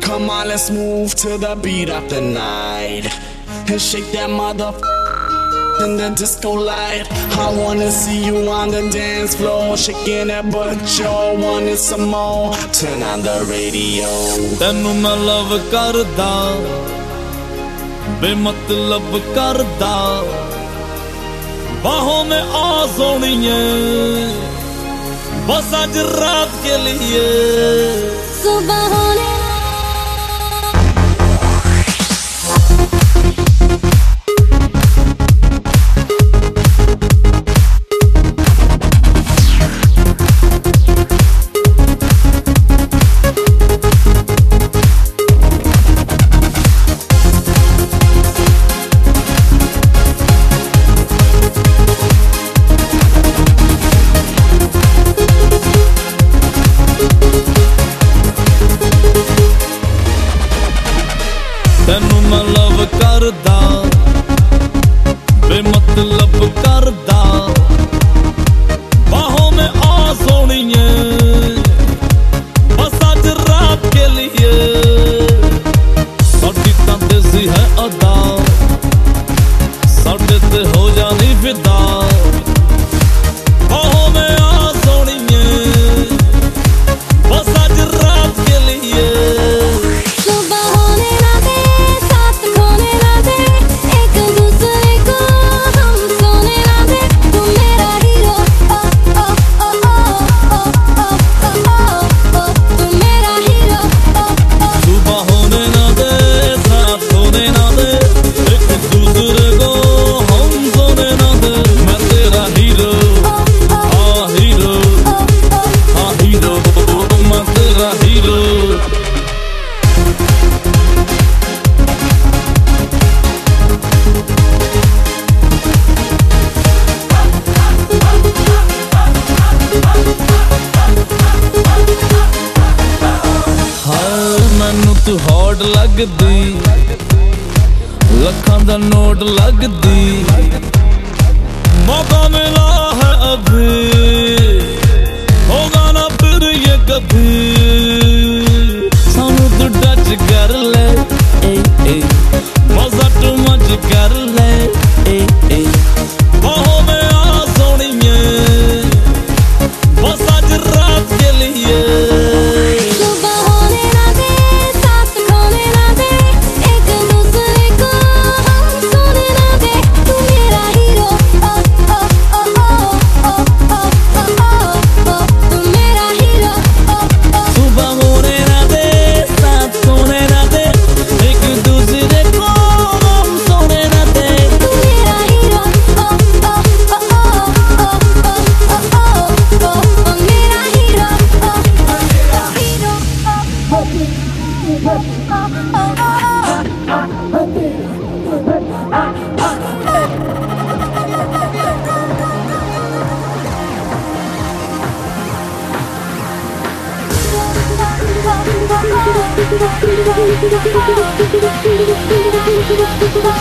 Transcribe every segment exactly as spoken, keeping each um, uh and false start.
Come on, let's move to the beat of the night and shake that mother in the disco light. I wanna see you on the dance floor, shaking that butt, you wanted some more. Turn on the radio. Tenu मैं love करदा, बेमतलब करदा, बाहों में आ सोनिए, बस आज रात के लिए। सुबह होने तेनू मैं लव करदा, बेमतलब करदा, बाहों में आ सोनिए, बस आज रात के लिए। साडी तां देसी है अदा, साडे ते हो जानी फिदा, बाहों में आ सोनिए, बस आज रात के लिए। मैनू तू हॉट लगदी, लखां दा नोट लगदी, मौका मिला है अभी, होगा ना फिर ये कभी। सानू तू टच कर ले, ए ए, मजा तू मच कर ले, ए ए, बाहों में आ सोनिए, बस आज रात के लिए।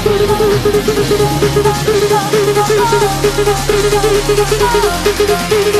Thank you.